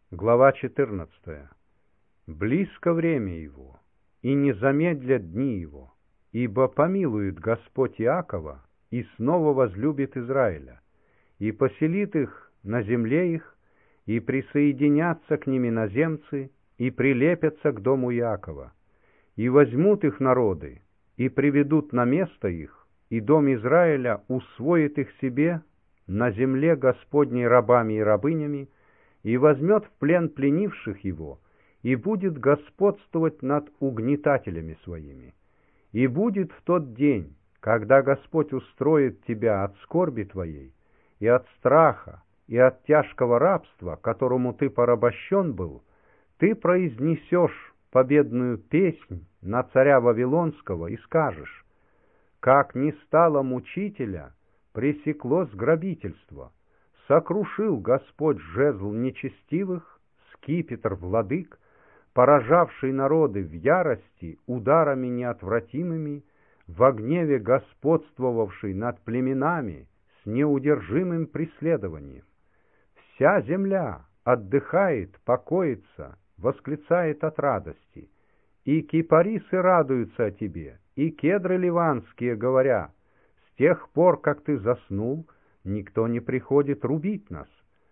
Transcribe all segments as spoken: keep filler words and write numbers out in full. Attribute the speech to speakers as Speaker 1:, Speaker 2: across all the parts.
Speaker 1: Глава четырнадцатая. Близко время его, и не замедлят дни его, ибо помилует Господь Иакова, и снова возлюбит Израиля, и поселит их на земле их, и присоединятся к ним иноземцы, и прилепятся к дому Иакова, и возьмут их народы, и приведут на место их, и дом Израиля усвоит их себе на земле Господней рабами и рабынями, и возьмет в плен пленивших его, и будет господствовать над угнетателями своими. И будет в тот день, когда Господь устроит тебя от скорби твоей, и от страха, и от тяжкого рабства, которому ты порабощен был, ты произнесешь победную песнь на царя Вавилонского и скажешь: «Как не стало мучителя, пресеклось грабительство, сокрушил Господь жезл нечестивых, скипетр владык, поражавший народы в ярости ударами неотвратимыми, во гневе господствовавший над племенами с неудержимым преследованием. Вся земля отдыхает, покоится, восклицает от радости, и кипарисы радуются о тебе, и кедры ливанские, говоря: с тех пор, как ты заснул, никто не приходит рубить нас.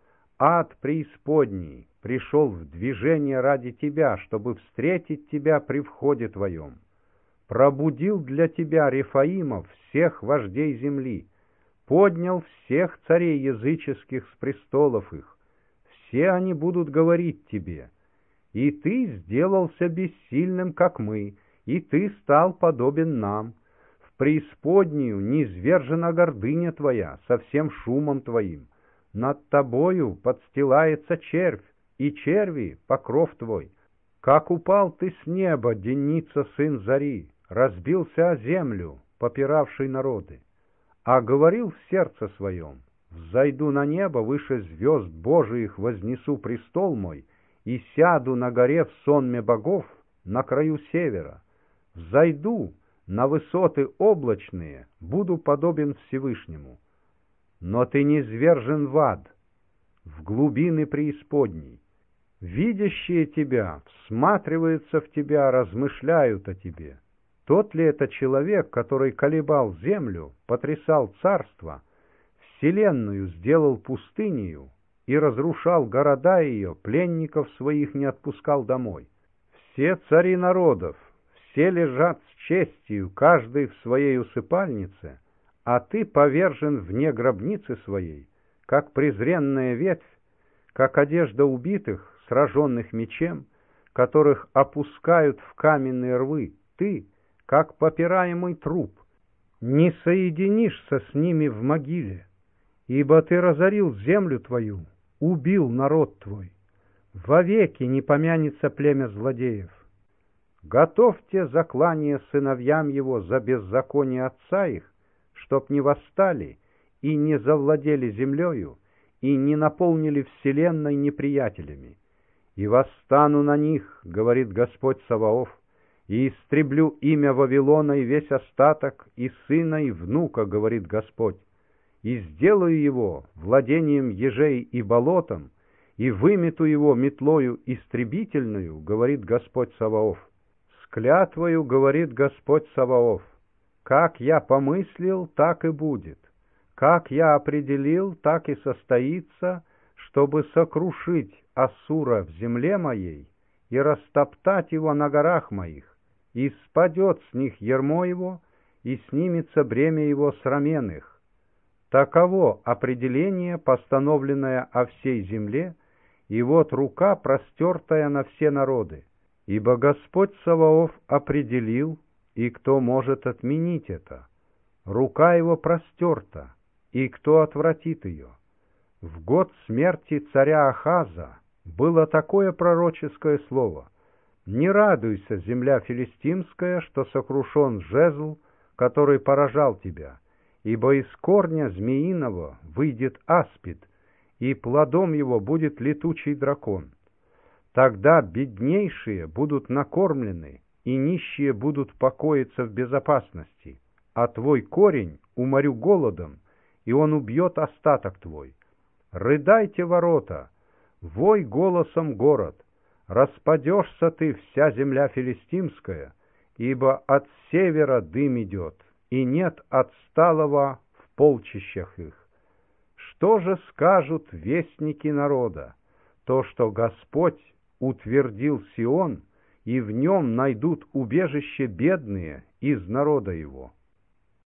Speaker 1: Ад преисподний пришел в движение ради тебя, чтобы встретить тебя при входе твоем. Пробудил для тебя Рефаимов, всех вождей земли, поднял всех царей языческих с престолов их. Все они будут говорить тебе: и ты сделался бессильным, как мы, и ты стал подобен нам. В преисподнюю низвержена гордыня твоя со всем шумом твоим. Над тобою подстилается червь, и черви — покров твой. Как упал ты с неба, Деница, сын зари, разбился о землю, попиравший народы. А говорил в сердце своем: взойду на небо, выше звезд Божиих вознесу престол мой, и сяду на горе в сонме богов на краю севера. Взойду на высоты облачные, буду подобен Всевышнему. Но ты низвержен в ад, в глубины преисподней. Видящие тебя всматриваются в тебя, размышляют о тебе. Тот ли это человек, который колебал землю, потрясал царство, вселенную сделал пустынею и разрушал города ее, пленников своих не отпускал домой? Все цари народов, все лежат с честью, каждый в своей усыпальнице, а ты повержен вне гробницы своей, как презренная ветвь, как одежда убитых, сраженных мечем, которых опускают в каменные рвы. Ты, как попираемый труп, не соединишься с ними в могиле, ибо ты разорил землю твою, убил народ твой. Вовеки не помянется племя злодеев. Готовьте заклание сыновьям его за беззаконие отца их, чтоб не восстали и не завладели землею, и не наполнили вселенной неприятелями. И восстану на них, говорит Господь Саваоф, и истреблю имя Вавилона и весь остаток, и сына, и внука, говорит Господь, и сделаю его владением ежей и болотом, и вымету его метлою истребительную, говорит Господь Саваоф. С клятвою, говорит Господь Саваоф: как я помыслил, так и будет, как я определил, так и состоится, чтобы сокрушить Ассура в земле моей и растоптать его на горах моих, и спадет с них ярмо его, и снимется бремя его с рамен их. Таково определение, постановленное о всей земле, и вот рука, простертая на все народы. Ибо Господь Саваоф определил, и кто может отменить это? Рука его простерта, и кто отвратит ее? В год смерти царя Ахаза было такое пророческое слово: «Не радуйся, земля филистимская, что сокрушен жезл, который поражал тебя, ибо из корня змеиного выйдет аспид, и плодом его будет летучий дракон. Тогда беднейшие будут накормлены, и нищие будут покоиться в безопасности, а твой корень уморю голодом, и он убьет остаток твой. Рыдайте, ворота, Вой голосом город, распадешься ты, вся земля филистимская, ибо от севера дым идет, и нет отсталого в полчищах их. Что же скажут вестники народа? То, что Господь утвердил Сион, и в нем найдут убежище бедные из народа его.